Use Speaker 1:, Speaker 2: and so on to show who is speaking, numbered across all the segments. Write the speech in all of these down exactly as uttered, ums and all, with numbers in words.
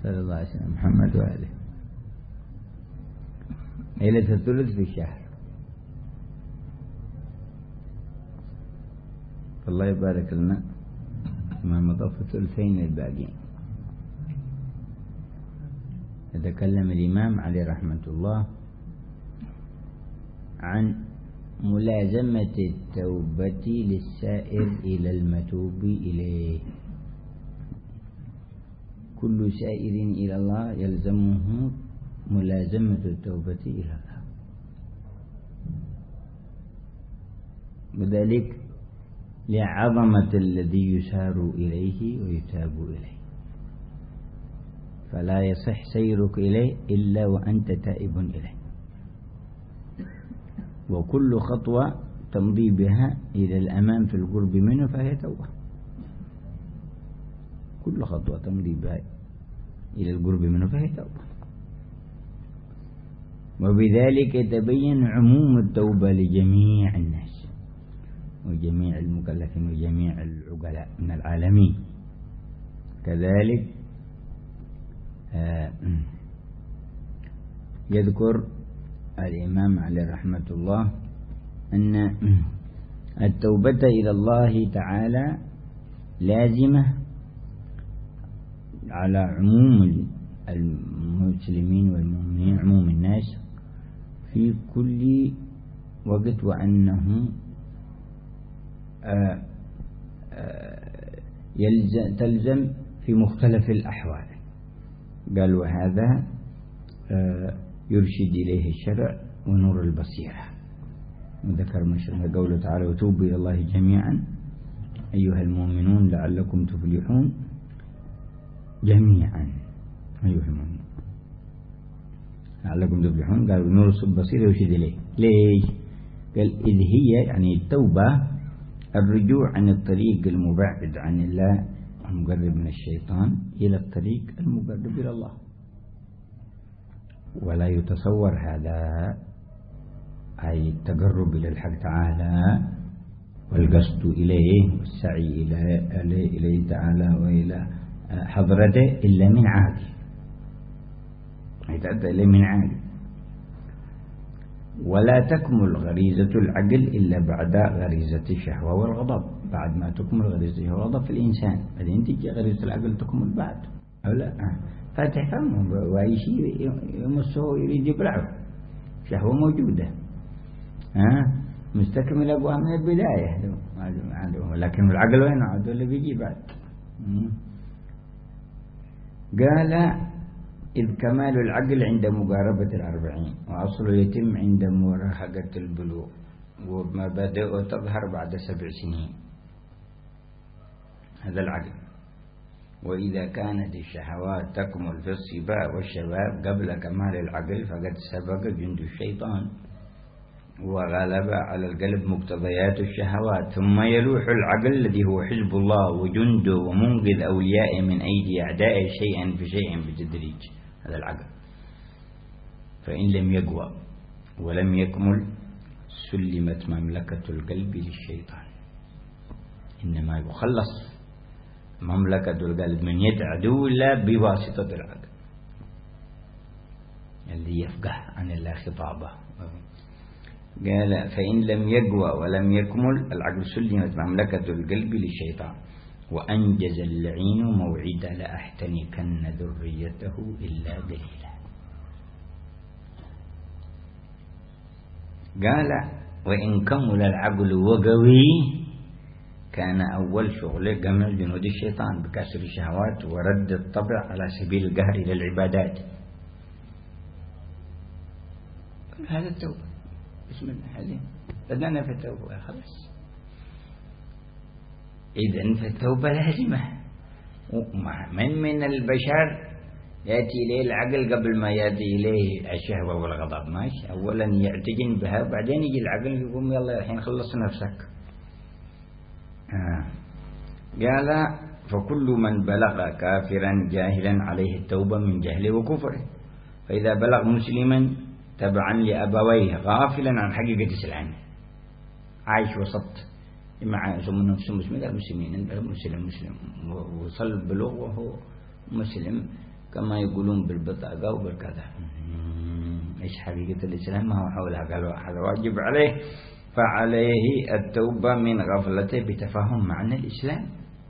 Speaker 1: صلى الله عليه وسلم محمد وآله. ليلة الثلث في الشهر، الله يبارك لنا ما مضى في الثلثين الباقين. يتكلم الإمام عليه رحمة الله عن ملازمة التوبة للسائر إلى المتوب إليه. كل سائر إلى الله يلزمه ملازمة التوبة إلى الله، وذلك لعظمة الذي يسار إليه ويتاب إليه، فلا يصح سيرك إليه إلا وأنت تائب إليه، وكل خطوة تمضي بها إلى الأمام في القرب منه فهي توبة. كل خطوة تمضي بها إلى القرب منه فهي توبة. وبذلك يتبين عموم التوبة لجميع الناس وجميع المكلفين وجميع العقلاء من العالمين. كذلك يذكر الإمام عليه رحمة الله أن التوبة إلى الله تعالى لازمة على عموم المسلمين والمؤمنين، عموم الناس في كل وقت، وأنه تلزم في مختلف الأحوال. قال وهذا يرشد إليه الشرع ونور البصيرة. وذكر مشروع قوله تعالى وتوبوا إلى الله جميعا أيها المؤمنون لعلكم تفلحون. جميعا أيها المؤمنون لعلكم تفلحون. قال نور البصيرة يرشد إليه. ليش؟ قال إذ هي يعني التوبة الرجوع عن الطريق المبعد عن الله المقرب من الشيطان إلى الطريق المقرب إلى الله. ولا يتصور هذا أي التقرب إلى الحق تعالى والقصد إليه والسعي إليه, إليه تعالى وإلى حضرته إلا من عادي، يتأتى إليه من عادي. ولا تكمل غريزة العقل إلا بعد غريزة الشهوة والغضب. بعد ما تكمل غريزة الشهوة والغضب في الإنسان بعدين تجي غريزة العقل تكمل بعد أو لا. فاتح فهمه وأي شيء يمسه يريد يبلعه، شهوة موجودة ها مستكمل أبوها من البداية، لكن العقل وين عاد اللي بيجي بعد. قال إذ كمال العقل عند مقاربة الأربعين وأصله يتم عند مراهقة البلوغ، ومبادئه تظهر بعد سبع سنين. هذا العقل. وإذا كانت الشهوات تكمل في الصبا والشباب قبل كمال العقل فقد سبق جند الشيطان وغلب على القلب مقتضيات الشهوات، ثم يلوح العقل الذي هو حزب الله وجنده ومنقذ أوليائه من أيدي أعدائه شيئا بشيء بالتدريج. هذا العقل. فإن لم يقوى ولم يكمل سلمت مملكة القلب للشيطان. إنما يخلص مملكة القلب من يد عدو الله بواسطة العقل الذي يفقه عن الله خطابه. قال فإن لم يقوى ولم يكمل العقل سلمت مملكة القلب للشيطان. وأنجز اللعين موعدا لأحتنكن ذريته إلا قليلا. قال وإن كمل العقل وقوي كان أول شغله قمع جنود الشيطان بكسر الشهوات ورد الطبع على سبيل القهر إلى العبادات. هذا التوبة. بسم الله حليم بدأنا في التوبة خلاص. إذن فالتوبة لازمة. من من البشر يأتي إليه العقل قبل ما يأتي إليه الشهوة والغضب ماشي. أولا يعتجن بها وبعدين يجي العقل يقوم يلا الحين خلص نفسك. آه. قال فكل من بلغ كافرا جاهلا عليه التوبة من جهله وكفره، فإذا بلغ مسلما تبعا لأبويه غافلا عن حقيقة الإسلام عايش وسط مع ثم نفسه مسلم قال مسلمين مسلم مسلم وصل بلوغ وهو مسلم كما يقولون بالبطاقة وبالكذا. إيش حقيقة الإسلام؟ ما هو حولها. قالوا هذا واجب عليه، فعليه التوبة من غفلته بتفهم معنى الإسلام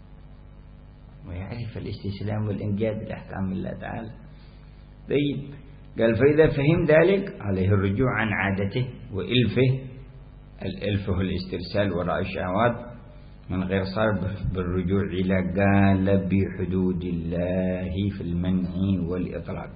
Speaker 1: ويعرف الاستسلام والإنقياد لأحكام الله تعالى. طيب قال فإذا فهم ذلك عليه الرجوع عن عادته وإلفه. الإلف هو الاسترسال وراء الشهوات من غير صرف بالرجوع إلى قال بحدود الله في المنع والإطلاق.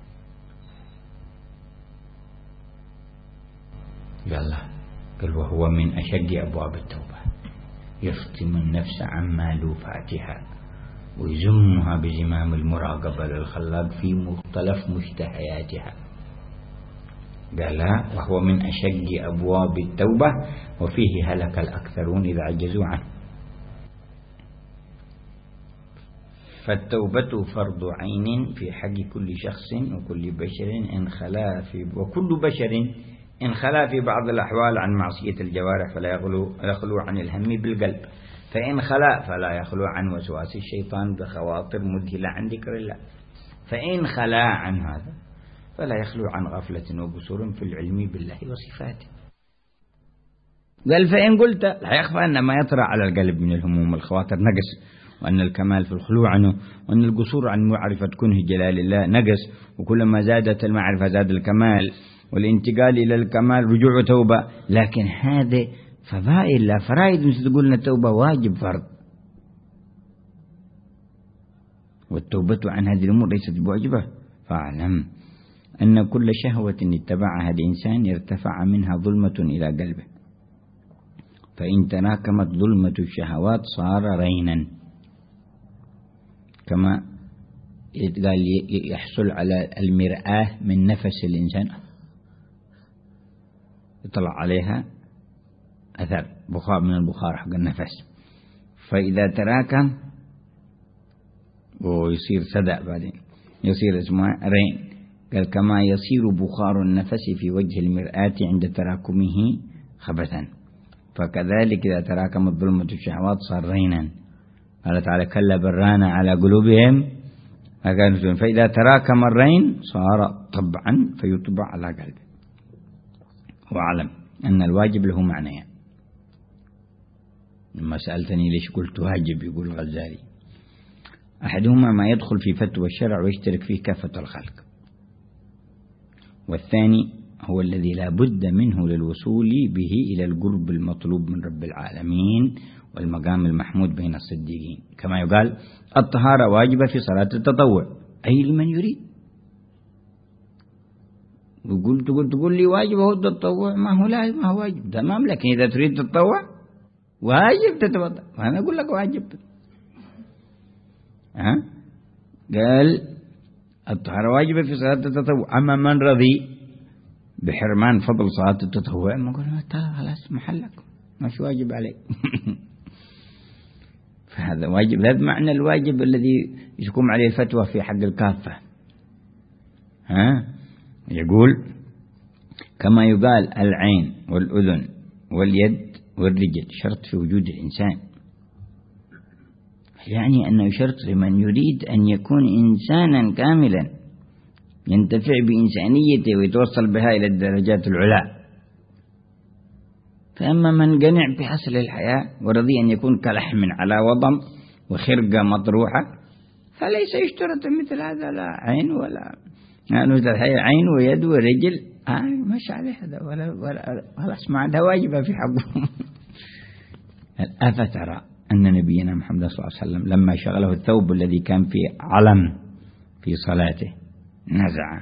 Speaker 1: يلا قال وهو من أشد أبواب التوبة، يفطم النفس عن مالوفاتها ويزمها بزمام المراقبة للخلاق في مختلف مشتهياتها. قال وهو من أشد أبواب التوبة وفيه هلك الأكثرون إذا عجزوا عنه. فالتوبة فرض عين في حق كل شخص وكل بشر إن خلا في وكل بشر إن خلا في بعض الأحوال عن معصية الجوارح فلا يخلو, يخلو عن الهم بالقلب، فإن خلا فلا يخلو عن وسواس الشيطان بخواطر مذهلة عن ذكر الله، فإن خلا عن هذا فلا يخلو عن غفلة وقصور في العلم بالله وصفاته. قال فإن قلت لا يخفى أن ما يطرأ على القلب من الهموم والخواطر نقص، وأن الكمال في الخلوع عنه، وأن القصور عن معرفة كنه جلال الله نقص، وكلما زادت المعرفة زاد الكمال، والانتقال إلى الكمال رجوع توبة. لكن هذا فضائل لا فرائد، مش تقول لنا التوبة واجب فرض، والتوبة عن هذه الأمور ليست بواجبة. فاعلم أن كل شهوة اتبعها الإنسان ارتفع منها ظلمة إلى قلبه، فإن تراكمت ظلمة الشهوات صار رينا، كما قال يحصل على المرآة من نفس الإنسان، يطلع عليها أثر بخار من البخار حق النفس، فإذا تراكم ويصير سدأ بعدين يصير اسمه رين. قال كما يصير بخار النفس في وجه المرآة عند تراكمه خبثا، فكذلك إذا تراكمت ظلمة الشهوات صار رينا. قال تعالى كلا بران على قلوبهم، فإذا تراكم الرين صار طبعا فيطبع على قلبه. واعلم أن الواجب له معنيان. لما سألتني ليش قلت واجب، يقول الغزالي أحدهما ما يدخل في فتوى الشرع ويشترك فيه كافة الخلق، والثاني هو الذي لا بد منه للوصول به إلى القرب المطلوب من رب العالمين والمقام المحمود بين الصديقين. كما يقال الطهارة واجبة في صلاة التطوع أي لمن يريد. وقلت تقول تقول لي واجب هو التطوع، ما هو لازم، ما هو واجب تمام، لكن إذا تريد تتطوع واجب تتوضأ، وأنا أقول لك واجب. ها قال الطهارة واجبة في صلاة التطوع، أما من رضي بحرمان فضل صلاة التطوع ما قلنا ما خلاص محلك مش واجب عليك. فهذا واجب، هذا معنى الواجب الذي يحكم عليه الفتوى في حق الكافة. ها يقول كما يقال العين والأذن واليد والرجل شرط في وجود الإنسان، يعني أنه شرط لمن يريد أن يكون إنسانا كاملا ينتفع بإنسانيته ويتوصل بها إلى الدرجات العلى. فأما من قنع بحصل الحياة ورضي أن يكون كلحم على وضم وخرقة مطروحة فليس يشترط مثل هذا، لا عين ولا مثل هذا عين ويد ورجل آه مش عليه هذا ولا ولا خلاص ما عندها واجبة في حقهم. أفترى أن نبينا محمد صلى الله عليه وسلم لما شغله الثوب الذي كان في علم في صلاته نزع،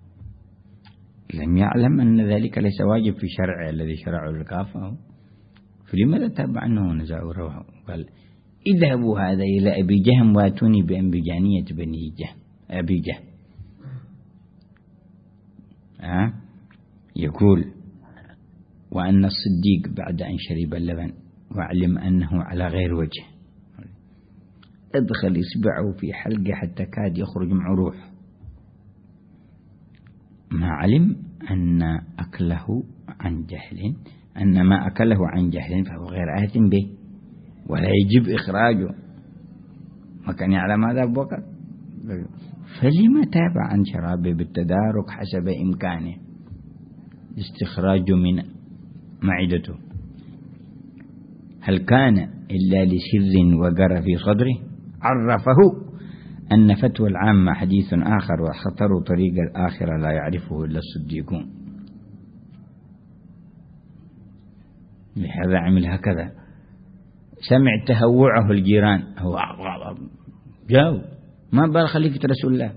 Speaker 1: لم يعلم أن ذلك ليس واجب في شرعه الذي شرعه الكافة، فلماذا تاب عنه ونزعه روحه؟ قال اذهبوا هذا إلى أبي جهم واتوني بأنبجانية بني جهم أبي جهم. أه؟ يقول وأن الصديق بعد أن شرب اللبن واعلم أنه على غير وجه ادخل إصبعه في حلقه حتى كاد يخرج معه روح، ما علم أن أكله عن جهل، أن ما أكله عن جهل فهو غير آثم به ولا يجب إخراجه، ما كان يعلم هذا أبو بكر. فلما تابع عن شرابه بالتدارك حسب إمكانه استخراج من معدته؟ هل كان إلا لسر وقر في صدره؟ عرفه أن فتوى العامة حديث آخر وخطر طريق الآخرة لا يعرفه إلا الصديقون. لهذا عمل هكذا. سمع تهوعه الجيران، هو جاو ما بال خليفة رسول الله،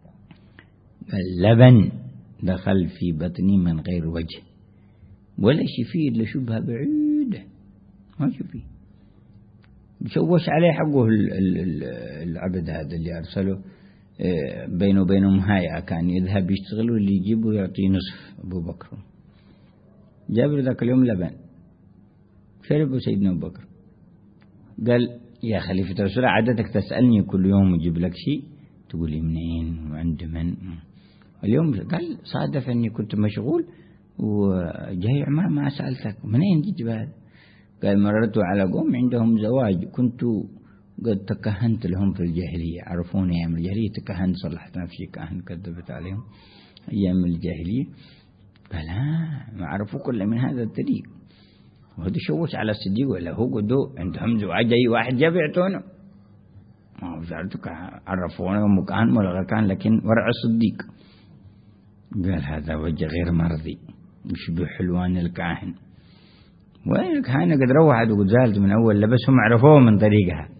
Speaker 1: اللبن دخل في بطني من غير وجه ولا شفيه إلا شبهة بعيدة ما شفيه. بشوش عليه حقه العبد هذا اللي أرسله بينه وبينهم هايعة، كان يذهب يشتغل واللي يجيبه يعطيه نصف أبو بكر. جابر ذاك اليوم لبن شربه سيدنا أبو بكر، قال يا خليفة رسول الله عادتك تسألني كل يوم يجيب لك شيء تقول لي منين وعند من. اليوم قال صادف أني كنت مشغول وجاي ما ما سألتك منين جيت بهذا. قال مررت على قوم عندهم زواج كنت قد تكهنت لهم في الجاهلية، عرفوني أيام الجاهلية تكهنت صلحت نفسي كهن كذبت عليهم أيام الجاهلية. قال ها ما عرفوا كل من هذا الطريق. وهذا شوش على الصديق ولا هو قدو عندهم زواج أي واحد جاب يعطونه ما هو زارتك عرفونه مكان ولا كان لكن ورع الصديق. قال هذا وجه غير مرضي يشبه حلوان الكاهن. وين الكهنة قد روحت وقد زالت من أول لبسهم عرفوه من طريقها.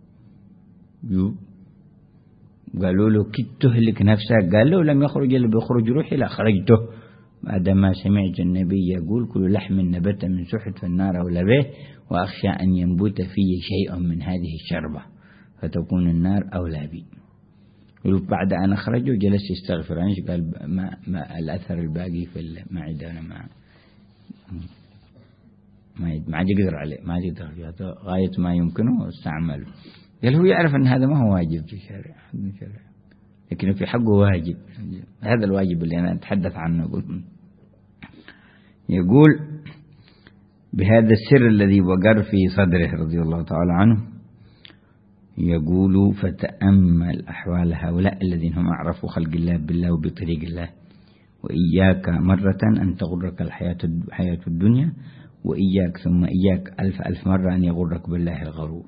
Speaker 1: قالوا له كي تهلك نفسك، قال له لم يخرج إلا بيخرج روحي لأخرجته بعدما سمعت النبي يقول كل لحم نبت من سحت في النار أولى به وأخشى أن ينبت فيه شيء من هذه الشربة فتكون النار أولى بي. بعد أن أخرجه جلس يستغفر عنه. قال ما, ما الأثر الباقي في المعدة أنا ما ما عاد يقدر عليه ما عاد يقدر غاية ما يمكنه استعمله. قال هو يعرف أن هذا ما هو واجب في الشرع لكن في حقه واجب. هذا الواجب اللي أنا أتحدث عنه. يقول بهذا السر الذي وقر في صدره رضي الله تعالى عنه، يقول فتأمل أحوال هؤلاء الذين هم أعرفوا خلق الله بالله وبطريق الله، وإياك مرة أن تغرك الحياة حياة الدنيا، وإياك ثم إياك ألف ألف مرة أن يغرك بالله الغرور،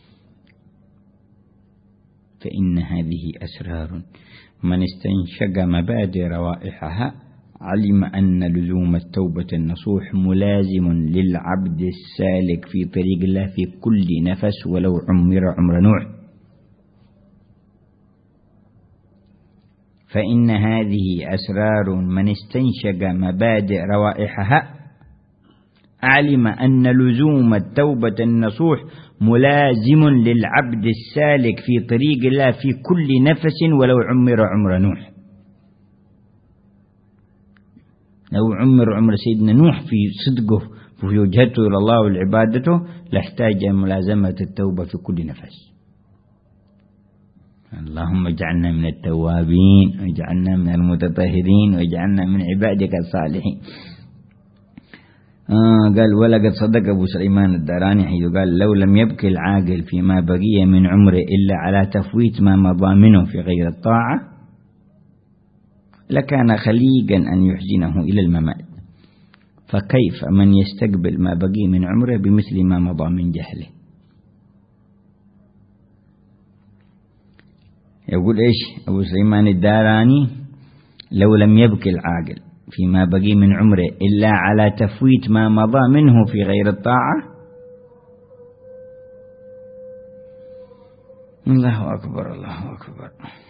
Speaker 1: فإن هذه أسرار من استنشق مبادئ روائحها علم أن لزوم التوبة النصوح ملازم للعبد السالك في طريق الله في كل نفس ولو عمر عمر نوح. فإن هذه أسرار من استنشق مبادئ روائحها علم أن لزوم التوبة النصوح ملازم للعبد السالك في طريق الله في كل نفس ولو عمر عمر نوح. لو عمر عمر سيدنا نوح في صدقه في وجهته إلى الله والعبادته لاحتاج ملازمة التوبة في كل نفس. اللهم اجعلنا من التوابين واجعلنا من المتطهرين واجعلنا من عبادك الصالحين. آه قال ولقد صدق أبو سليمان الداراني حيث قال لو لم يبكي العاقل فيما بقي من عمره إلا على تفويت ما مضى منه في غير الطاعة لكان خليقا أن يحزنه إلى الممات، فكيف من يستقبل ما بقي من عمره بمثل ما مضى من جهله. يقول إيش أبو سليمان الداراني لو لم يبكي العاقل فيما بقي من عمره إلا على تفويت ما مضى منه في غير الطاعة. الله أكبر الله أكبر.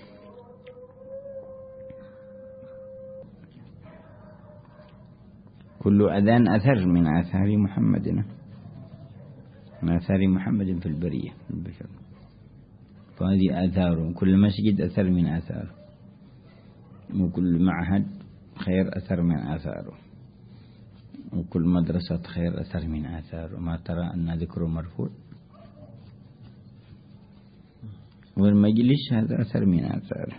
Speaker 1: كل أذان أثر من آثار محمدنا من آثار محمد في البرية في البشر، فهذه آثاره. كل مسجد أثر من آثاره، وكل معهد خير أثر من آثاره، وكل مدرسة خير أثر من آثاره. ما ترى أن ذكره مرفوع، والمجلس هذا أثر من آثاره،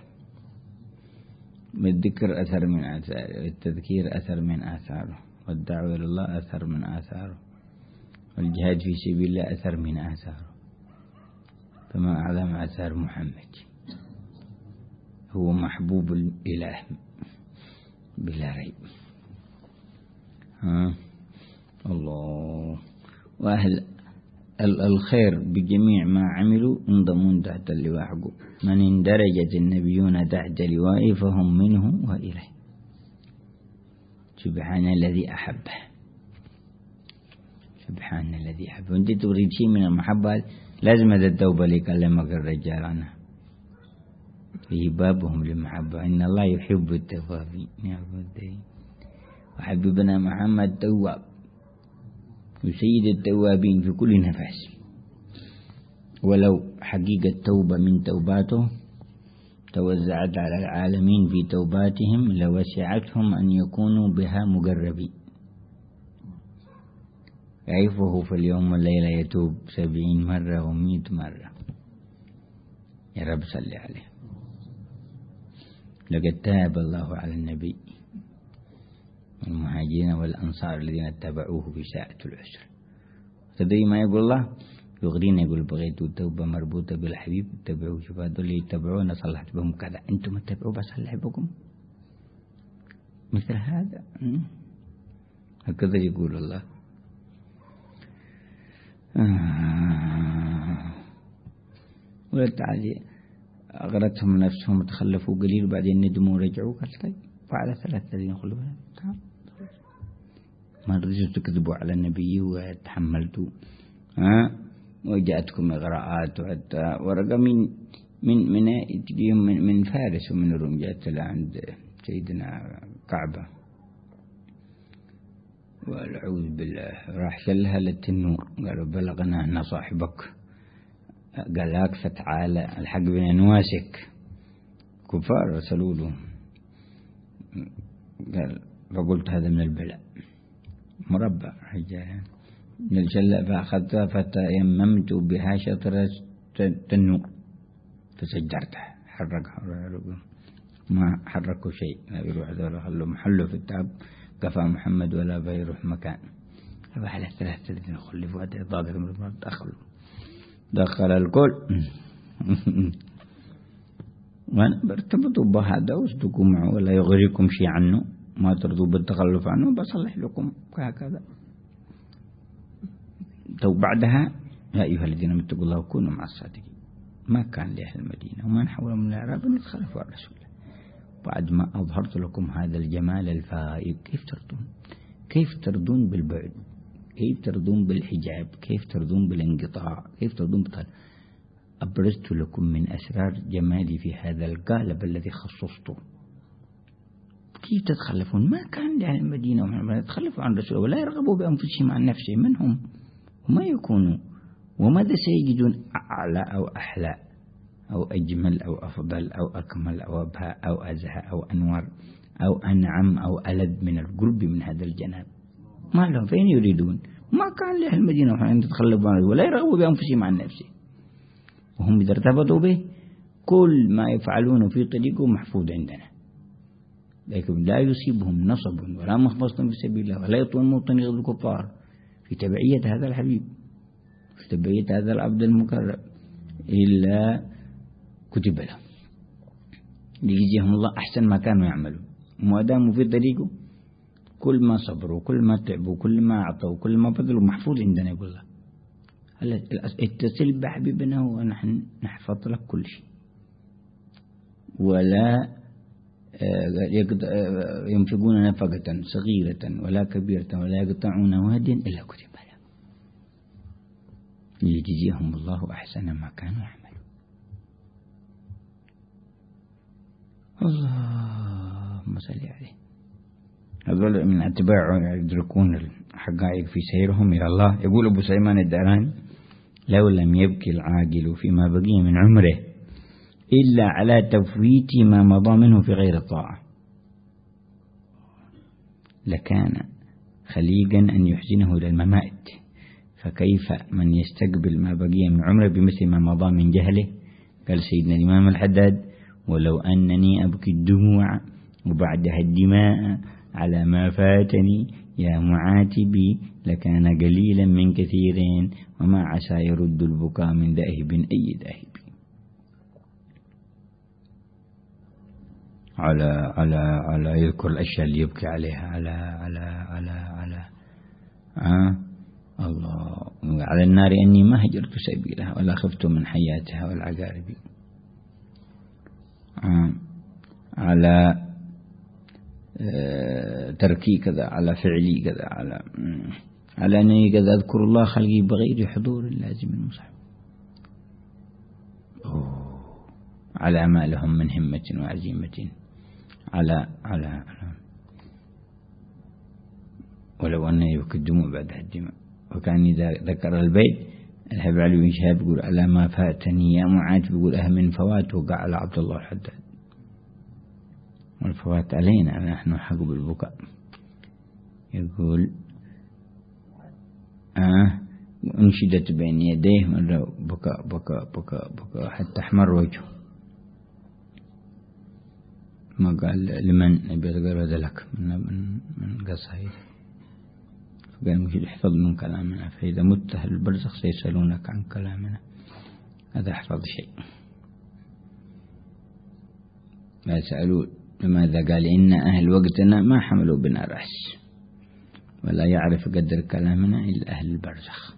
Speaker 1: والذكر أثر من آثاره، والتذكير أثر من آثاره، والدعوة إلى الله أثر من آثاره، والجهاد في سبيل الله أثر من آثاره. فما أعظم آثار محمد. هو محبوب الإله بلا ريب. ها الله. وأهل الخير بجميع ما عملوا انضمون تحت اللواء حقه. من اندرجت النبيون تحت لوائه فهم منه وإليه. سبحان الذي أحبه، سبحان الذي أحبه. أنت تريد شيء من المحبة لازم هذا التوبة اللي كلمك الرجال عنها فيه بابهم للمحبة. إن الله يحب التوابين وحبيبنا محمد تواب وسيد التوابين في كل نفس. ولو حقيقة توبة من توباته توزعت على العالمين في توباتهم لوسعتهم أن يكونوا بها مقربين. يعرفه في اليوم والليلة يتوب سبعين مرة ومئة مرة. يا رب صل عليه. لقد تاب الله على النبي والمهاجرين والأنصار الذين اتبعوه في ساعة العسر. تدري ما يقول الله؟ يغرينا يقول بغيت التوبة مربوطة بالحبيب اتبعوه. شوف هذول اللي يتبعونا صلحت بهم كذا، أنتم اتبعوا بصلح بكم مثل هذا. هكذا يقول الله. آه. ولا تعالي أغرتهم نفسهم تخلفوا قليل وبعدين ندموا ورجعوا. قال طيب وعلى ثلاثة الذين خلفوا ما رضيتوا تكذبوا على النبي وتحملتوا ها وجاءتكم إغراءات وحتى ورقة من من من من, من فارس ومن الروم جاءت عند سيدنا كعبة والعوذ بالله. راح شلها للتنور قالوا بلغنا أن صاحبك قال لك فتعالى الحق بين نواسك كفار رسلوا له. قال فقلت هذا من البلاء مربع حجاها من الجلة فأخذتها فتيممت بها شطر التنور فسجرتها. حركها ما حركوا شيء لا يروح ذولا خلوا محله في التعب كفى محمد ولا بيروح مكان. فبحل الثلاثة الذين خلفوا هذا ضاقت من المرض دخلوا دخل الكل. وأنا برتبطوا بهذا واصدقوا معه ولا يغريكم شيء عنه ما ترضوا بالتخلف عنه بصلح لكم هكذا. تو بعدها يا أيها الذين اتقوا الله وكونوا مع الصادقين. ما كان لأهل المدينة ومن حولهم من الأعراب أن يتخلفوا عن رسول الله بعد ما أظهرت لكم هذا الجمال الفائق. كيف ترضون؟ كيف ترضون بالبعد؟ كيف ترضون بالحجاب؟ كيف ترضون بالانقطاع؟ كيف ترضون بطل؟ أبرزت لكم من أسرار جمالي في هذا القالب الذي خصصته. كيف تتخلفون؟ ما كان لأهل المدينة ومن يتخلفوا عن رسول الله ولا يرغبوا بأنفسهم عن نفسهم. منهم وما يكونوا وماذا سيجدون أعلى أو أحلى أو أجمل أو أفضل أو أكمل أو أبهى أو أزهى أو أنور أو أنعم أو ألذ من القرب من هذا الجناب؟ ما لهم فين يريدون؟ ما كان لأهل المدينة وحين يتخلفوا عنه ولا يرغبوا بأنفسهم عن نفسه. وهم إذا ارتبطوا به كل ما يفعلون في طريقه محفوظ عندنا. لكن لا يصيبهم نصب ولا مخمصة في سبيل الله ولا يطومون طريق الكفار في تبعية هذا الحبيب في تبعية هذا العبد المكرم إلا كتب له ليجزيهم الله أحسن ما كانوا يعملون. وما داموا في طريقه كل ما صبروا كل ما تعبوا كل ما أعطوا كل ما بذلوا محفوظ عندنا. يقول الله هلا اتصل بحبيبنا ونحن نحفظ لك كل شيء ولا ينفقون نفقة صغيرة ولا كبيرة ولا يقطعون واديا إلا كتب له ليجزيهم الله أحسن ما كانوا يعملون. اللهم صل عليه. هذول من أتباعه يدركون الحقائق في سيرهم إلى الله. يقول أبو سليمان الداراني لو لم يبكي العاقل فيما بقي من عمره إلا على تفويت ما مضى منه في غير الطاعة لكان خليقا أن يحزنه إلى الممات. فكيف من يستقبل ما بقي من عمره بمثل ما مضى من جهله؟ قال سيدنا الإمام الحداد ولو أنني أبكي الدموع وبعدها الدماء على ما فاتني يا معاتبي لكان قليلا من كثيرين وما عسى يرد البكاء من ذاهب أي ذاهب. على على على يذكر الأشياء اللي يبكي عليها، على على على على آه الله، على النار أني ما هجرت سبيلها ولا خفت من حياتها والعقارب. آه على آه تركي كذا، على فعلي كذا، على على أنني كذا أذكر الله خلقي بغير حضور لازم المصحف. على ما لهم من همة وعزيمة، على على, على ولو أن يبكي الدموع بعد الدماء. وكان إذا ذكر البيت الهب علي بن شهاب يقول ألا ما فاتني يا معاذ، بيقول أهم من فوات وقع على عبد الله الحداد، والفوات علينا نحن حق بالبكاء. يقول آه انشدت بين يديه مرة بكاء بكاء بكاء بكاء حتى احمر وجهه، ما قال لمن نبي هذا لك من من من قصيد، فقال مش احفظ من كلامنا فإذا مت أهل البرزخ سيسألونك عن كلامنا، هذا احفظ شيء. لا سألوا لماذا، قال إن أهل وقتنا ما حملوا بنا رأس ولا يعرف قدر كلامنا إلا أهل البرزخ.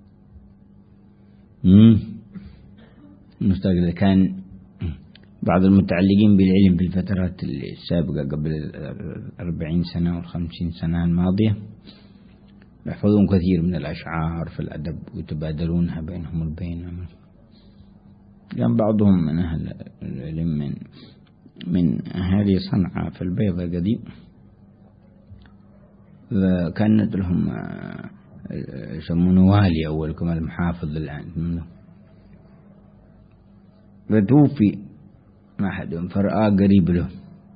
Speaker 1: مستقل كان بعض المتعلقين بالعلم في الفترات السابقة قبل الأربعين سنة والخمسين سنة الماضية يحفظون كثير من الأشعار في الأدب ويتبادلونها بينهم البين. كان بعضهم من أهل العلم من من أهالي صنعاء في البيضة قديم، وكانت لهم يسمونه والي أول كما المحافظ الآن منه، فتوفي ما أحدهم فرآه قريب له،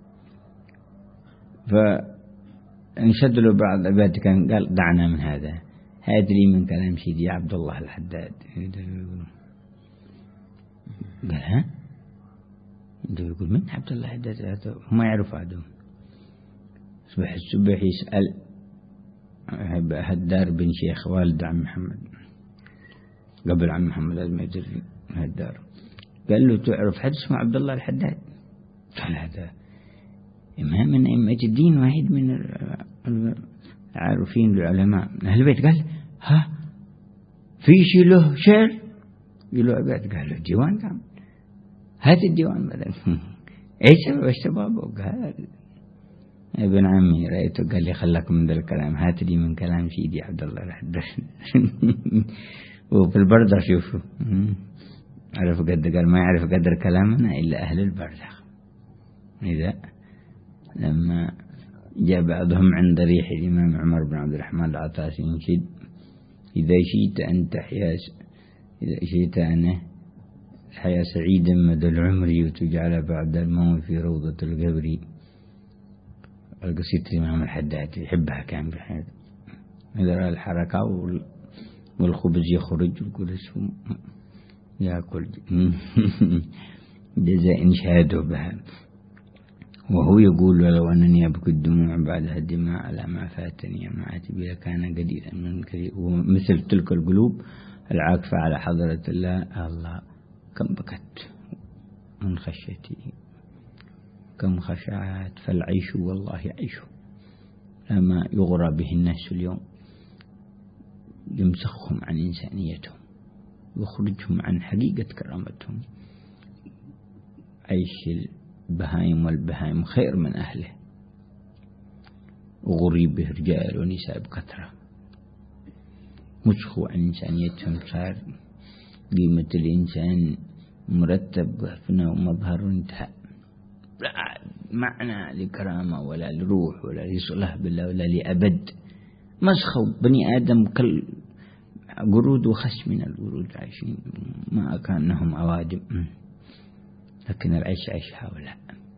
Speaker 1: فانشد له بعض عباده كان قال دعنا من هذا، هات لي من كلام سيدي عبد الله الحداد. قال ها يقول من عبد الله الحداد؟ هم يعرفوا هذا. صبح الصبح يسأل هدار بن شيخ والد عم محمد قبل عم محمد لازم يدري هدار، قال له تعرف حد اسمه عبد الله الحداد؟ قال هذا إمام من أئمة الدين، واحد من العارفين العلماء من أهل البيت. قال ها في شيء له شعر؟ قال له عباد. قال له ديوان كامل، هات الديوان بدل. ايش سبب الشباب؟ قال ابن عمي رأيته قال لي خلك من ذا الكلام، هات لي من كلام سيدي عبد الله الحداد. وفي البردة شوفوا عرف قدر، قال ما يعرف قدر كلامنا إلا أهل البرزخ. إذا لما جاء بعضهم عند ريح الإمام عمر بن عبد الرحمن العطاسي ينشد إذا شئت أن تحيا، إذا شئت أن الحياة سعيدا مدى العمر وتجعل بعد الموت في روضة القبر. القصيدة الإمام الحداد يحبها كان في حياته، إذا رأى الحركة والخبز يخرج ويقول اسمه يأكل جزاء إنشاده بها. وهو يقول ولو أنني أبكي الدموع بعدها الدماء على ما فاتني معاتبي لكان قليلا من كثير. ومثل تلك القلوب العاكفة على حضرة الله، الله كم بكت من خشيتي، كم خشعت، فالعيش والله عيش لما يغرى به الناس اليوم، يمسخهم عن إنسانيتهم يخرجهم عن حقيقة كرامتهم. عيش البهائم والبهائم خير من أهله، وغري به رجال ونساء بكثرة، مسخوا عن إنسانيتهم، صار قيمة الإنسان مرتب وحفنة ومظهر انتهى، لا معنى لكرامة ولا لروح ولا لصلح بالله ولا لأبد. مسخوا بني آدم كل قرود وخش من القرود عايشين ما كانهم أوادم، لكن العيش عيش هؤلاء.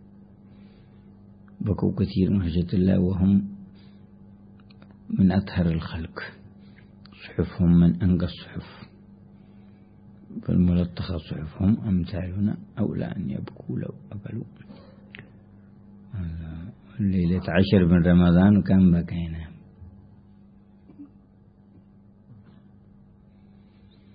Speaker 1: بكوا كثير من حجة الله وهم من أطهر الخلق، صحفهم من أنقى الصحف، فالملطخة صحفهم أمثالنا أولى أن يبكوا لو أقلوا. ليلة عشر من رمضان وكان بكينا.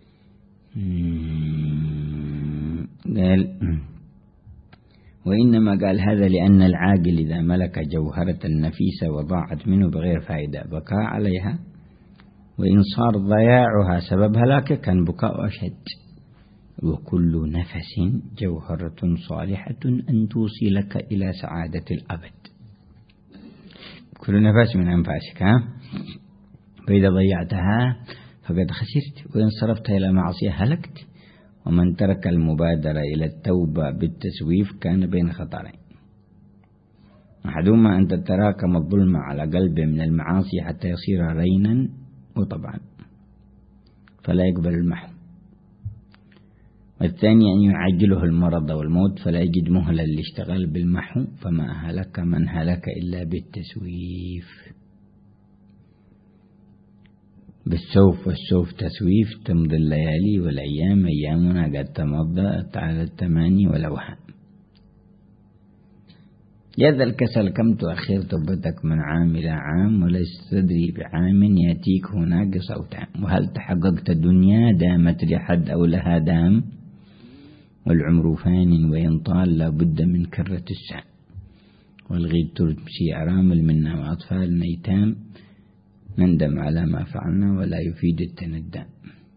Speaker 1: قال وإنما قال هذا لأن العاقل إذا ملك جوهرة نفيسة وضاعت منه بغير فائدة بكى عليها، وإن صار ضياعها سبب هلاكه كان بكاء أشد. وكل نفس جوهرة صالحة أن توصلك إلى سعادة الأبد. كل نفس من أنفاسك، ها؟ فإذا ضيعتها فقد خسرت، وإن صرفت إلى معصية هلكت. ومن ترك المبادرة إلى التوبة بالتسويف كان بين خطرين: أحدهما أن تتراكم الظلم على قلبه من المعاصي حتى يصير رينا وطبعا فلا يقبل المحو، والثاني أن يعجله المرض والموت فلا يجد مهلا لاشتغال بالمحو، فما هلك من هلك إلا بالتسويف. بالسوف والسوف تسويف تمضي الليالي والأيام، أيامنا قد تمضت على التماني والأوهام. يا ذا الكسل كم تؤخر توبتك من عام إلى عام، ولست تدري بعام يأتيك ناقص أو تام. وهل تحققت الدنيا دامت لحد أو لها دام، والعمر فان وإن طال لابد من كرة السام. والغيد ترمسي أرامل منا وأطفال نيتام، نندم على ما فعلنا ولا يفيد التندم.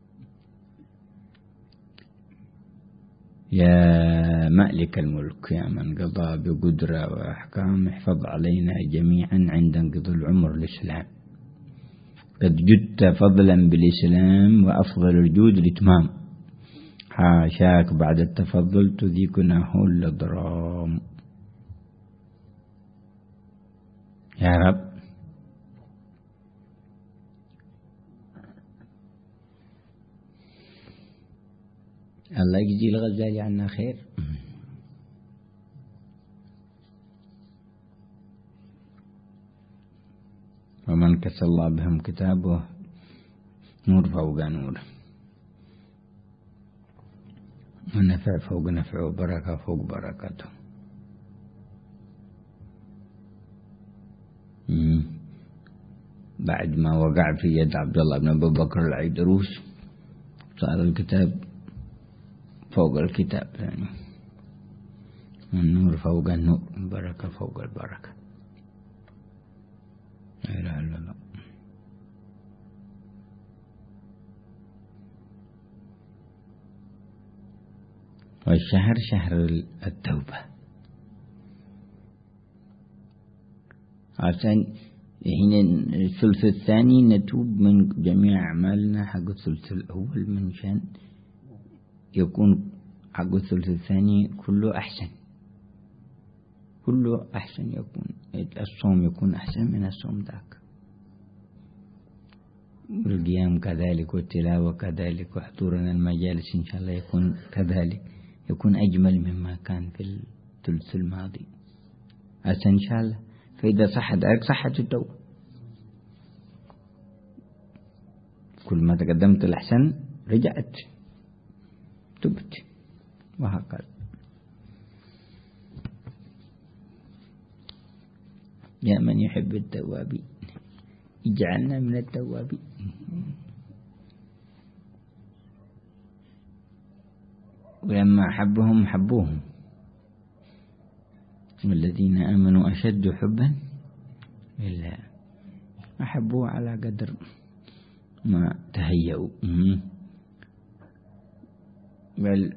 Speaker 1: يا مالك الملك، يا من قضى بقدرة وأحكام، احفظ علينا جميعا عند انقضاء العمر الإسلام. قد جدت فضلا بالإسلام وأفضل الجود الإتمام، حاشاك بعد التفضل تذيكنا هو الأضرام. يا رب الله يجزي الغزالي عنا خير. ومن كسى الله بهم كتابه نور فوق نوره، ونفع فوق نفعه، وبركة فوق بركته. بعد ما وقع في يد عبد الله بن أبي بكر العيدروس صار الكتاب فوق الكتاب يعني، والنور فوق النور، البركة فوق البركة. لا إله إلا الله. والشهر شهر التوبة، عشان هنا الثلث الثاني نتوب من جميع أعمالنا حق الثلث الأول، من شان يكون حق الثلث الثاني كله أحسن، كله أحسن، يكون الصوم يكون أحسن من الصوم ذاك، والقيام كذلك، والتلاوة كذلك، وحضورنا المجالس إن شاء الله يكون كذلك، يكون أجمل مما كان في الثلث الماضي أحسن إن شاء الله. فإذا صحت ذلك صحت التوبة، كل ما تقدمت الأحسن رجعت تبت، وهكذا. يا من يحب التوابين اجعلنا من التوابين. ولما حبهم حبوهم، والذين آمنوا أشد حبا لله، أحبوه على قدر ما تهيئوا. بل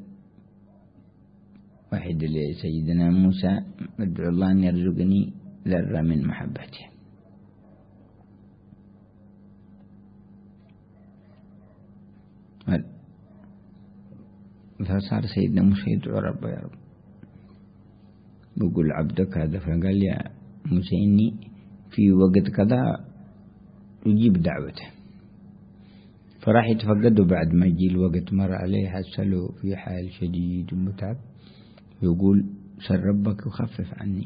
Speaker 1: واحد لسيدنا موسى: ادعو الله أن يرزقني ذرة من محبته. فصار سيدنا موسى يدعو رب يا رب، بقول عبدك هذا، فقال يا موسى إني في وقت كذا يجيب دعوته. فراح يتفقده بعد ما يجي الوقت، مر عليه حسله في حال شديد ومتعب، يقول سر ربك وخفف عني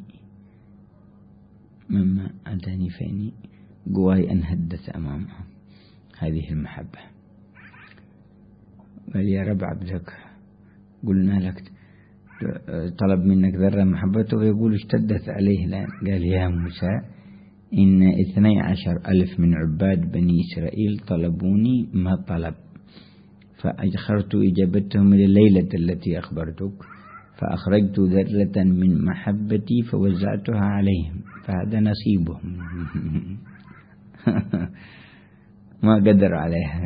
Speaker 1: مما أتاني فاني قواي أن هدث أمامه هذه المحبة. قال يا رب عبدك قلنا لك طلب منك ذرة محبته، ويقول اشتدت عليه الآن. قال يا موسى إن اثني عشر ألف من عباد بني إسرائيل طلبوني ما طلب، فأجخرت إجابتهم إلى الليلة التي أخبرتك، فأخرجت ذرة من محبتي فوزعتها عليهم، فهذا نصيبهم. ما قدر عليها.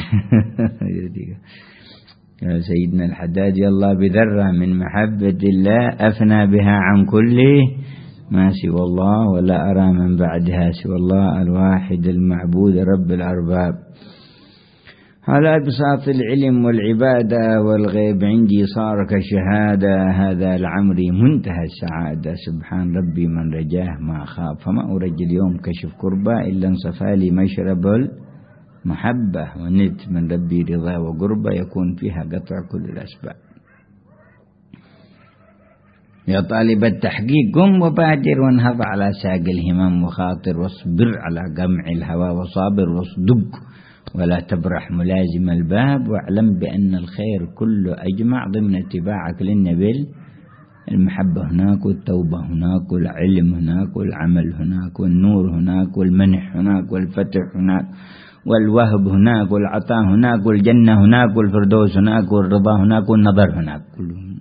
Speaker 1: يا سيدنا الحداد الله بذرة من محبة الله أفنى بها عن كل ما سوى الله، ولا أرى من بعدها سوى الله الواحد المعبود رب الأرباب. على بساط العلم والعبادة والغيب عندي صار كشهادة، هذا لعمري منتهى السعادة. سبحان ربي من رجاه ما خاف، فما أرجي اليوم كشف كربة إلا انصفى لي مشرب المحبة، ونلت من ربي رضا وقربة يكون فيها قطع كل الأسباب. يا طالب التحقيق قم وبادر وانهض على ساق الهمم وخاطر، واصبر على قمع الهوى وصابر واصدق ولا تبرح ملازم الباب، واعلم بأن الخير كله أجمع ضمن اتباعك للنبي. المحبة هناك، والتوبة هناك، والعلم هناك، والعمل هناك، والنور هناك، والمنح هناك، والفتح هناك، والوهب هناك، والعطاء هناك، والجنة هناك، والفردوس هناك، والرضا هناك، والنظر هناك، كلهم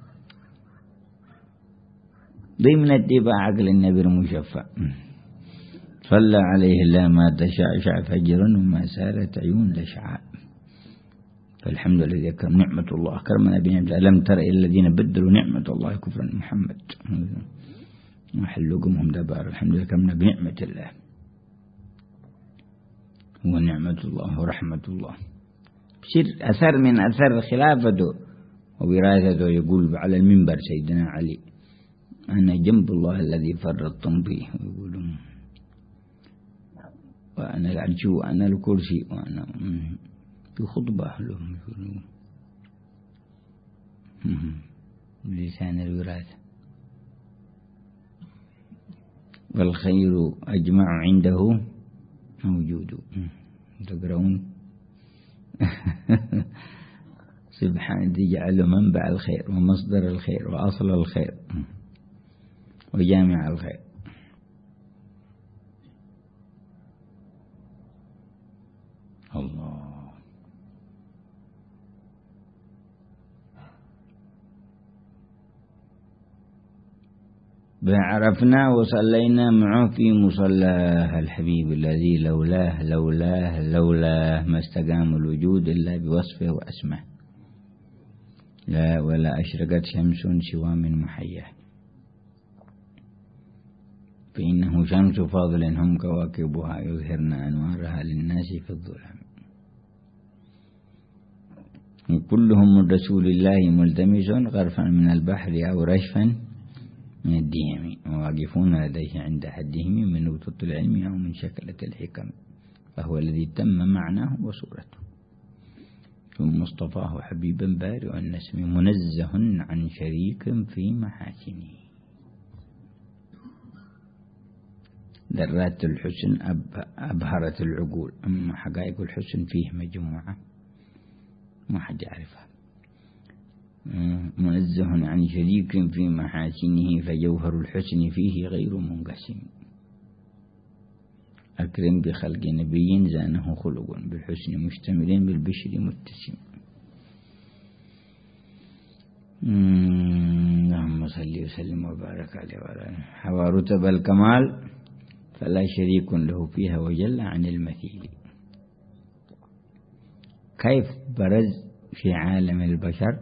Speaker 1: ضمن اتباعك للنبي المشفع. صلى عليه الله ما تشعشع فجرا وما سالت عيون لشعاء. فالحمد لله أكرم نعمة الله أكرمنا بنعمة. ألم تر إلى الذين بدلوا نعمة الله كفرا محمد وحلقهم دبار. الحمد لله أكرمنا بنعمة الله، هو نعمة الله ورحمة الله. سر أثر من أثر خلافته ووراثته. يقول على المنبر سيدنا علي أنا جنب الله الذي فرطتم فيه، ويقولون وأنا العرش وأنا الكرسي وأنا في خطبة لهم يقولون بلسان الوراثة. والخير أجمع عنده موجود. تقرؤون سبحانه يجعل منبع الخير ومصدر الخير وأصل الخير وجامع الخير. الله بعرفنا وصلينا معه في مصلاه الحبيب الذي لولاه لولاه لولاه ما استقام الوجود إلا بوصفه واسمه. لا ولا أشرقت شمس سوى من محياه، فإنه شمس فاضل هم كواكبها يظهرن أنوارها للناس في الظلام. وكلهم من رسول الله ملتمس غرفا من البحر أو رشفا من الديم، وواقفون لديه عند حدهم من نبطة العلم أو من شكلة الحكم، فهو الذي تم معناه وصورته. ثم اصطفاه حبيبا بارئ النسم منزه عن شريك في محاسنه. ذرات الحسن أبهرت العقول، أما حقائق الحسن فيه مجموعة ما حد يعرفها. منزه عن شريك في محاسنه فجوهر الحسن فيه غير منقسم. أكرم بخلق نبي زانه خلق بالحسن مشتمل بالبشر متسم. اللهم صل وسلم وبارك عليه وعلى آله. حوى رتب الكمال فلا شريك له فيها وجل عن المثيل. كيف برز في عالم البشر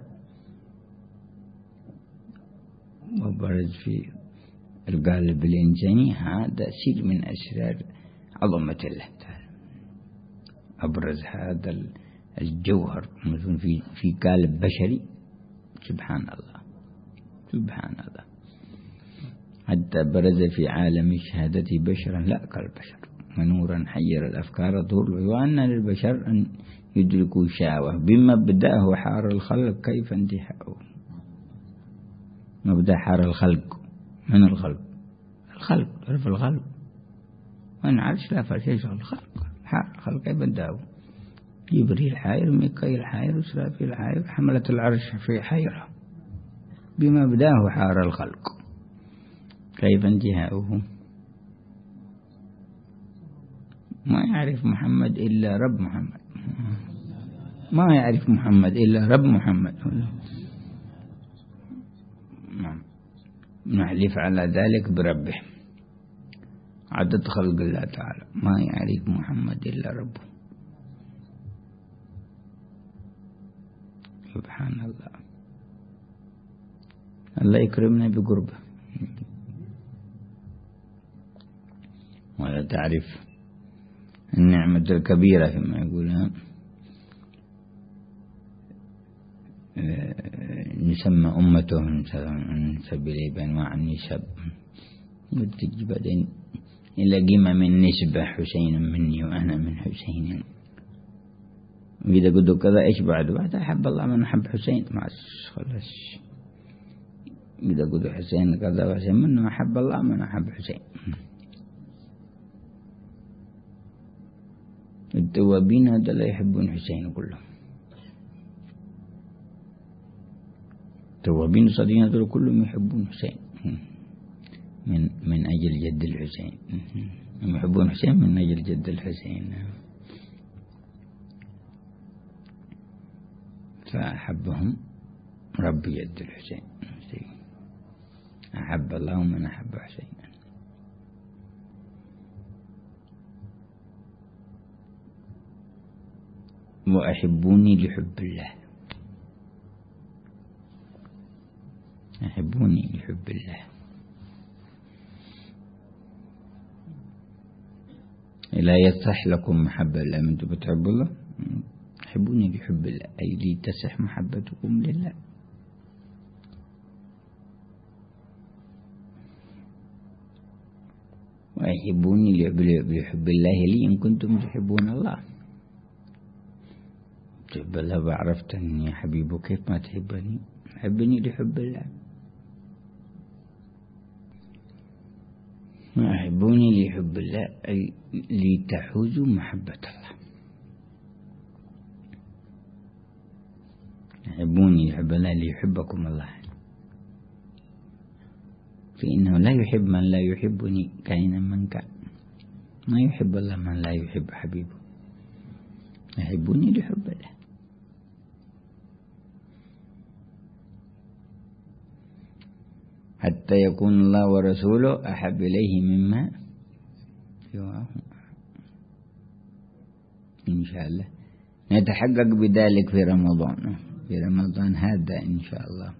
Speaker 1: وبرز في القالب الإنساني، هذا سر من أسرار عظمة الله تعالى. أبرز هذا الجوهر مثل في في قالب بشري. سبحان الله سبحان الله. حتى برز في عالم الشهادة بشرا لا كالبشر، منورا حير الأفكار طول وأن للبشر أن يدركوا شاوة. بمبدأه حار الخلق كيف انتهاؤه. مبدأ حار الخلق من الخلق الخلق تعرف الخلق وأن عرش لا فرشي الخلق حار الخلق كيف انتهاؤه. جبريل حائر، ميكائيل حائر، إسرافيل حائر، حملة العرش في حيرة. بمبدأه حار الخلق كيف انتهاؤه. ما يعرف محمد إلا رب محمد، ما يعرف محمد إلا رب محمد. نحلف على ذلك بربه، عدد خلق الله تعالى، ما يعرف محمد إلا ربه. سبحان الله. الله يكرمنا بقربه. ولا تعرف النعمة الكبيرة كما يقولها، نسمى أمته من سبيل بأنواع النسب، وتجي بعدين إلى قيمة من نسبة، حسين مني وأنا من حسين. وإذا قلت كذا إيش بعد؟ بعد أحب الله من أحب حسين، ما خلاص. إذا قلت حسين كذا وحسين منه، أحب الله من أحب حسين. التوابين هذا لا يحبون حسين كلهم، التوابين الصادقين هذول كلهم يحبون حسين من من أجل جد الحسين، يحبون حسين من أجل جد الحسين. فأحبهم ربي جد الحسين، أحب الله من أحب حسين. وأحبوني لحب الله، أحبوني لحب الله. لا يصح لكم محبة الله من تحب الله، أحبوني لحب الله، أي لتصح محبتكم لله. وأحبوني لحب الله لي إن كنتم تحبون الله. تحب الله بعرفت أني يا حبيبي، كيف ما تحبني؟ حبني لحب الله. وأحبوني لحب الله أي لتحوزوا محبة الله. أحبوني لحب الله ليحبكم الله، فإنه لا يحب من لا يحبني كائنا من كان. ما يحب الله من لا يحب حبيبه. أحبوني لحب الله. حتى يكون الله ورسوله أحب إليه مما سواهم. إن شاء الله نتحقق بذلك في رمضان، في رمضان هذا إن شاء الله.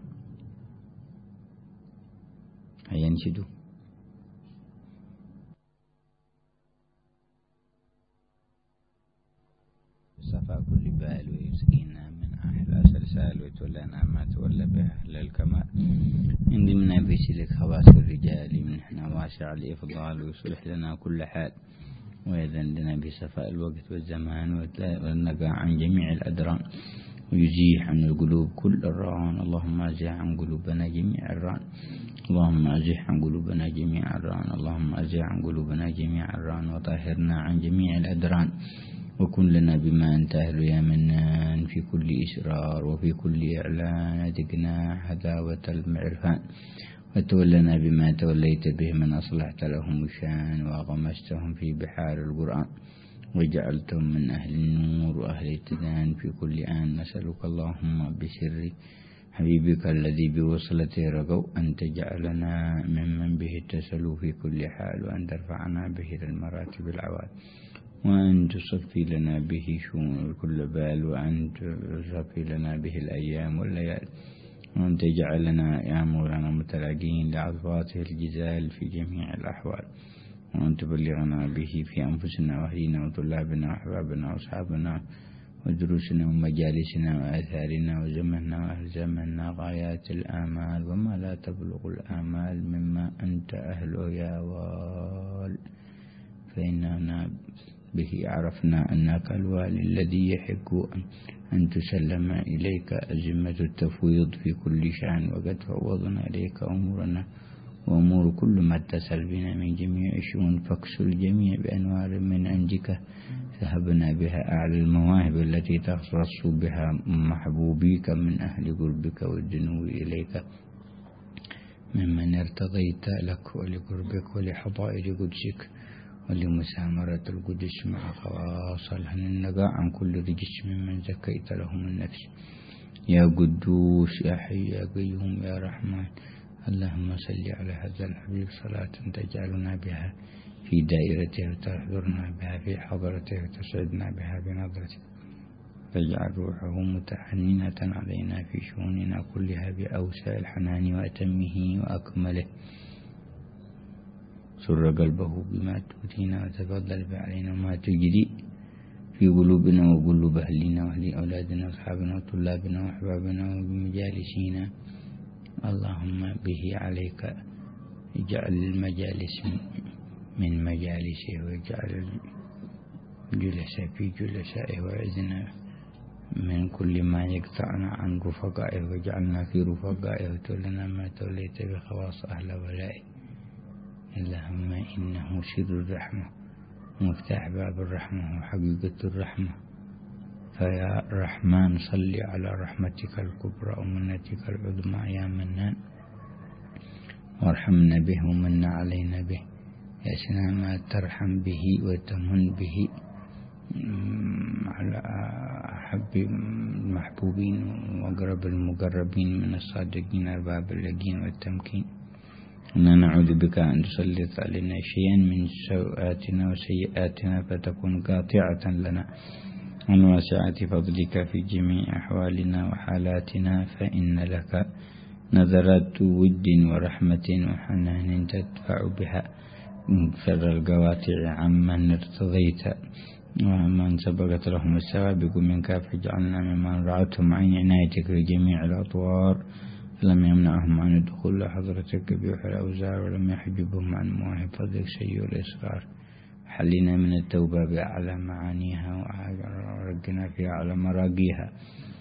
Speaker 1: هيا نشدوا. صفا كل بال ويسقينا من أحلى سلسال وتولنا ما تولى به أهل الكمال. انضمنا في سلك خواص الرجال منحنا واسع الإفضال، ويصلح لنا كل حال، ويذن لنا بصفاء الوقت والزمان، والنقى عن جميع الأدران، ويزيح عن القلوب كل الران. اللهم أزيح عن قلوبنا جميع الران، اللهم أزيح عن قلوبنا جميع الران، اللهم أزيح عن قلوبنا جميع الران، وطهرنا عن جميع الأدران. وكن لنا بما أنت أهل يا منان، في كل إسرار وفي كل إعلان. أدقنا حداوة المعرفان، وتولنا بما توليت به من أصلحت لهم الشان، وغمستهم في بحار القرآن، وجعلتهم من أهل النور وأهل التدان في كل آن. نسألك اللهم بسر حبيبك الذي بوصلته رجوا أن تجعلنا ممن به اتصلوا في كل حال، وأن ترفعنا به للمراتب العوال، وأن تصفي لنا به شؤون كل بال، وأن تصفي لنا به الأيام والليالي، وأن تجعلنا يا مولانا متلاقين لعظاته الجزال في جميع الأحوال، وأن تبلغنا به في أنفسنا وأهلنا وطلابنا وأحبابنا وأصحابنا ودروسنا ومجالسنا وآثارنا وزمننا وأهل زمننا غايات الآمال، وما لا تبلغ الآمال مما أنت أهله يا وال. فإننا به عرفنا أنك الوالي الذي يحق أن تسلم إليك أزمة التفويض في كل شأن، وقد فوضنا إليك أمورنا وأمور كل ما اتصل بنا من جميع الشؤون، فاكسر الجميع بأنوار من عندك ذهبنا بها أعلى المواهب التي تختص بها محبوبيك من أهل قربك والدنو إليك، ممن ارتضيت لك ولقربك ولحضائر قدسك ولمسامرة القدس مع خواص النقاء عن كل رجس ممن زكيت لهم النفس. يا قدوس يا حي يا قيوم يا رحمن، اللهم صل على هذا الحبيب صلاة تجعلنا بها في دائرته وتحضرنا بها في حضرته وتسعدنا بها بنظرته، تجعل روحه متحننة علينا في شؤوننا كلها بأوسع الحنان وأتمه وأكمله. سر قلبه بما تؤتينا وتفضل علينا وما تجري في قلوبنا وقلوب أهلنا وأهل أولادنا وأصحابنا وطلابنا وأحبابنا وبمجالسينا. اللهم به عليك اجعل المجالس من مجالسه، واجعل الجلس في جلسائه، وعزنا من كل ما يقطعنا عن رفقائه، واجعلنا في رفقائه، وتولنا ما توليت بخواص أهل ولائه. اللهم إنه سر الرحمة ومفتاح باب الرحمة وحقيقة الرحمة، فيا رحمن صل على رحمتك الكبرى ومنتك العظمى يا منان، وارحمنا به ومن علينا به. يا ما ترحم به وتمن به على أحب المحبوبين وأقرب المقربين من الصادقين أرباب اللقين والتمكين. إنا نعوذ بك أن تسلط علينا شيئا من سوءاتنا وسيئاتنا فتكون قاطعة لنا عن واسعة فضلك في جميع أحوالنا وحالاتنا، فإن لك نظرات ود ورحمة وحنان تدفع بها شر القواطع عمن ارتضيت ومن سبقت لهم السوابق منك، فاجعلنا ممن رعتهم عين عنايتك في جميع الأطوار، لم يمنعهم عن الدخول لحضرتك بوحي الأوزار، ولم يحجبهم عن مواهب فضلك سيء الإصرار. حلنا من التوبة بأعلى معانيها ورقنا في أعلى مراقيها،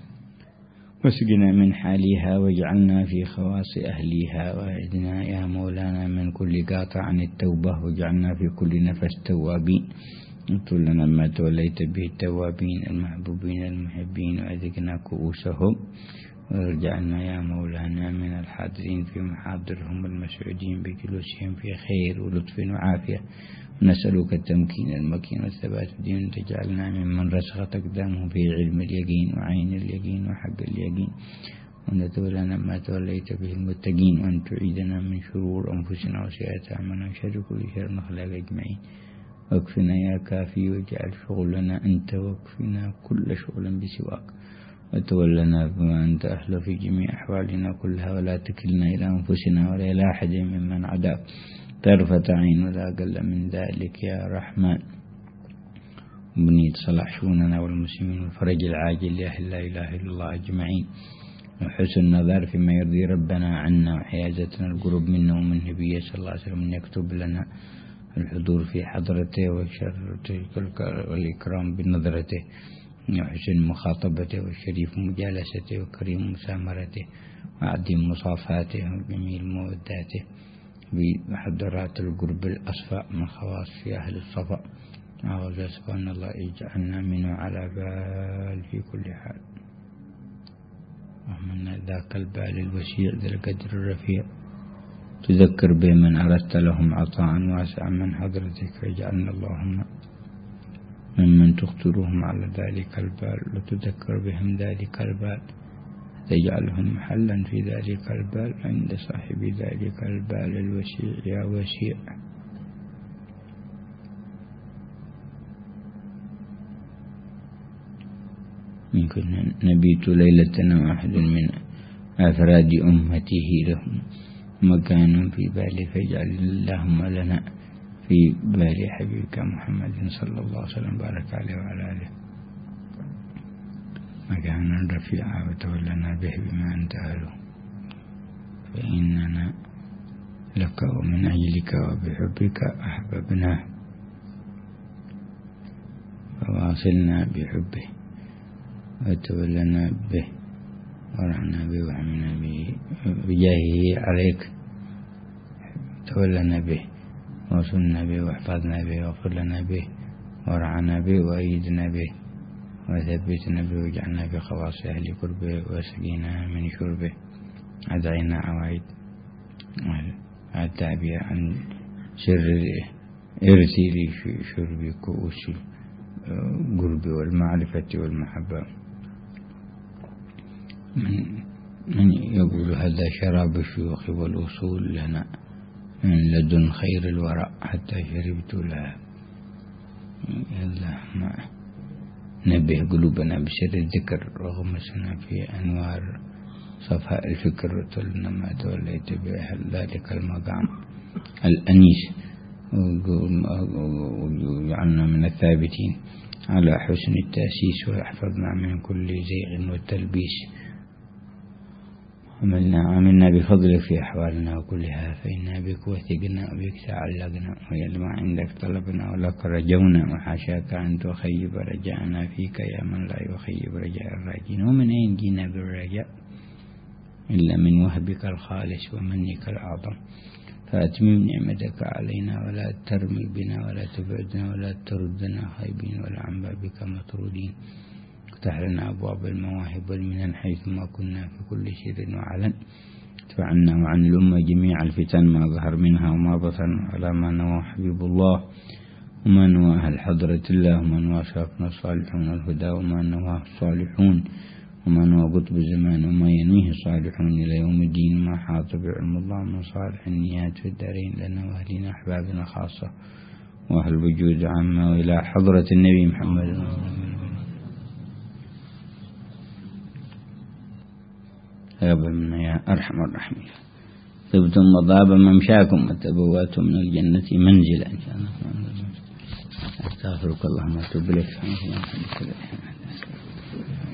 Speaker 1: واسقنا من حالها واجعلنا في خواص أهليها، وأعدنا يا مولانا من كل قاطع عن التوبة، واجعلنا في كل نفس توابين، وتولنا ما توليت به التوابين المحبوبين المحبين، وأذقنا كؤوسهم، وارجعنا يا مولانا من الحاضرين في محاضرهم المسعودين بجلوسهم في خير ولطف وعافية. نسألك التمكين المكين والثبات الدين، تجعلنا ممن رسخت أقدامه في علم اليقين وعين اليقين وحق اليقين، وأن تولنا ما توليت به المتقين، وأن تعيدنا من شرور أنفسنا وسيئات أعمالنا وشر كل شر نخلق أجمعين. واكفنا يا كافي، واجعل شغلنا أنت، واكفنا كل شغل بسواك، وتولنا بما أنت أهل في جميع أحوالنا كلها، ولا تكلنا إلى أنفسنا ولا إلى أحد ممن عداك طرفة عين ولا أقل من ذلك يا رحمن. بنيت صلاح شؤوننا والمسلمين والفرج العاجل لأهل لا إله إلا الله أجمعين، وحسن النظر فيما يرضي ربنا عنا، وحيازتنا القرب منه ومن نبيه صلى الله عليه وسلم، أن يكتب لنا الحضور في حضرته وشرته والإكرام بنظرته، وحسن مخاطبته والشريف مجالسته وكريم مسامرته وعديم مصافاته وجميل موداته بحضرات القرب الأصفى من خواص في أهل الصفا. أعوذ سبحان الله اجعلنا منه على بال في كل حال، ومن ذاك البال الوسيع ذا القدر الرفيع، تذكر به من أردت لهم عطاء واسعا من حضرتك، فاجعلنا اللهم ممن تخطرهم على ذلك البال، وتذكر بهم ذلك البال، تجعلهم محلا في ذلك البال عند صاحب ذلك البال الوسيع يا وسيع. من كنا نبيت ليلة واحد من أفراد أمته لهم مكان في بالي، فاجعل اللهم لنا في بال حبيبك محمد صلى الله عليه وسلم بارك عليه وعلى آله مكانا رفيعا، وتولنا به بما أنت أهله، فإننا لك ومن أجلك وبحبك أحببناه، فواصلنا بحبه وتولنا به ورعنا به وحمنا به بجاهه عليك، تولنا به وصلنا به واحفظنا به واغفر لنا به ورعنا به وأيدنا به وثبتنا به واجعلنا بخواص أهل قربه وسقينا من شربه، أدعينا عوائد التعبية عن سر إرسي لشرب كؤوس قرب والمعرفة والمحبة من من يقول هذا شراب الشيوخ والأصول لنا من لدن خير الورع حتى شربت لها. يلا ما نبه قلوبنا بسر الذكر وغمسنا في أنوار صفاء الفكر وتلنا ما توليت ذلك المقام الأنيس وجعلنا من الثابتين على حسن التأسيس ويحفظنا من كل زيغ والتلبيس. عملنا عملنا بفضلك في أحوالنا وكلها فإنا بك وثقنا وبك تعلقنا ويلما عندك طلبنا ولك رجونا وحاشاك أن تخيب رجعنا فيك يا من لا يخيب رجاء الراجين. ومن أين جينا بالرجاء إلا من وهبك الخالص ومنك الأعظم. فأتمم نعمتك علينا ولا ترمي بنا ولا تبعدنا ولا تردنا خايبين ولا عن بابك مطرودين. افتح لنا أبواب المواهب والمنن حيثما كنا في كل شر وعلن. ادفع عنا وعن الأمة جميع الفتن ما ظهر منها وما بطن على ما نوى حبيب الله وما نوى أهل حضرة الله وما نوى شافنا الصالحون الهدى وما نوى الصالحون وما نوى قطب الزمان وما ينويه الصالحون إلى يوم الدين ما حاط بعلم الله من صالح النيات في الدارين لنا وأهلنا أحبابنا خاصة وأهل الوجود عامة وإلى حضرة النبي محمد. أقبل منا يا أرحم الراحمين. طبتم وطاب ممشاكم وتبواتم من الجنة منزلا إن شاء الله. أستغفرك اللهم وأتوب إليك.